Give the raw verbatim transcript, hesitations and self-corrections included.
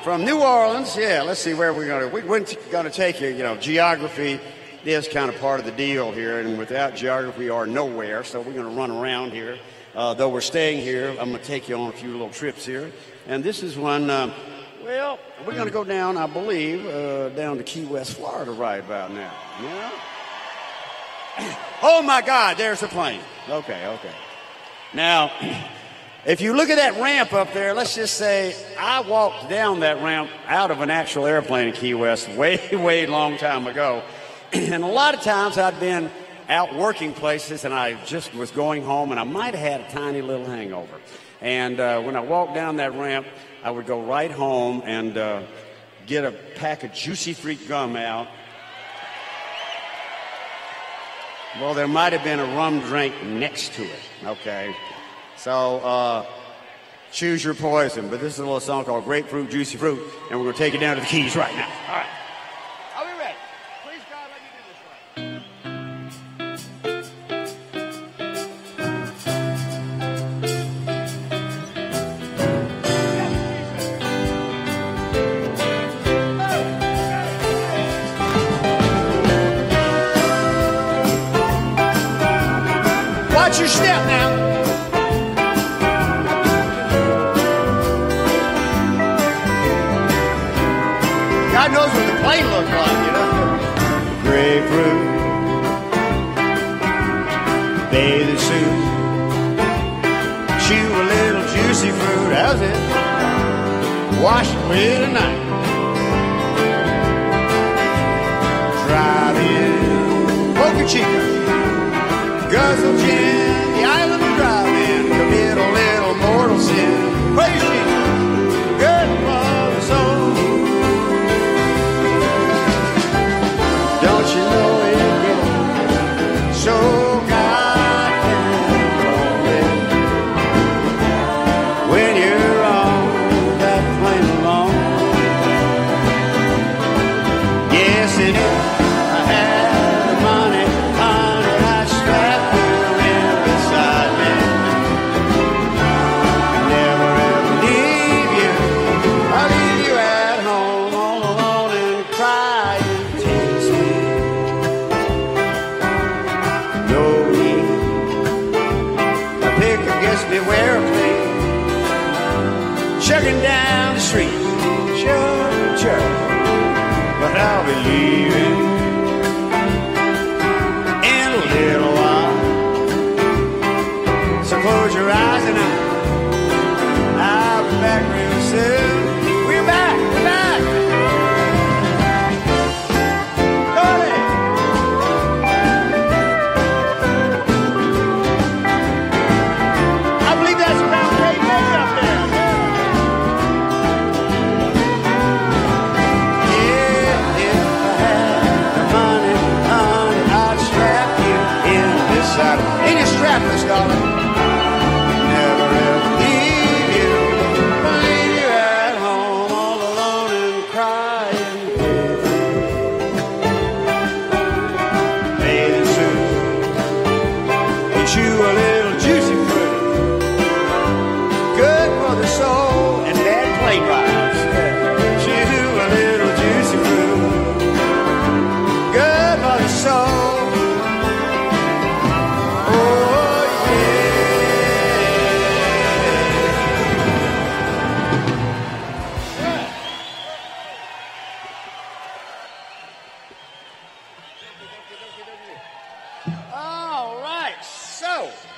from New Orleans, yeah, let's see where we're going to, we, we're going to take you, you know, geography is kind of part of the deal here, and without geography, you are nowhere, so we're going to run around here. Uh, though we're staying here, I'm going to take you on a few little trips here. And this is one, um, well, we're going to go down, I believe, uh, down to Key West, Florida right about now. Yeah? Oh, my God, there's the plane. Okay, okay. Now, if you look at that ramp up there, let's just say I walked down that ramp out of an actual airplane in Key West way, way long time ago. And a lot of times I'd been out working places and I just was going home and I might have had a tiny little hangover. And uh, when I walked down that ramp, I would go right home and uh, get a pack of Juicy Fruit gum out. Well, there might have been a rum drink next to it, okay? So, uh, choose your poison. But this is a little song called Grapefruit, Juicy Fruit, and we're going to take it down to the Keys right now. All right. Are we ready? Please, God, let me do this right. Watch your step now. God knows what the plane looks like, you know. Grapefruit, bathing suit, chew a little juicy fruit, how's it? Wash it with a knife. Drive in Boca Chica, guzzle gin, the island of driving, commit a little mortal sin. Praise Jesus, good for the soul. Don't you know it goes so goddamn lonely when you're on that plane alone? Yes, it is. I had the money, honey, I'd strap you in beside me. Never ever leave you. I'll leave you at home all alone and cry and tease me. No need. I pick against me where I please. Chugging down the street, chug, chug. But I'll be leaving in a little while. So close your eyes and I'll, I'll be back real soon. We're back, we're back. Go ahead. I believe that's around Cape May up there. Yeah, if I had the money, honey, I'd strap you in beside me. Ain't it strapless, darling? Never ever leave you. Leave you at home all alone and crying. Bathing suit, you chew a little juicy fruit. Good for the soul and bad plane rides. Chew a little juicy fruit. Good for the soul. Oh yeah. All right, so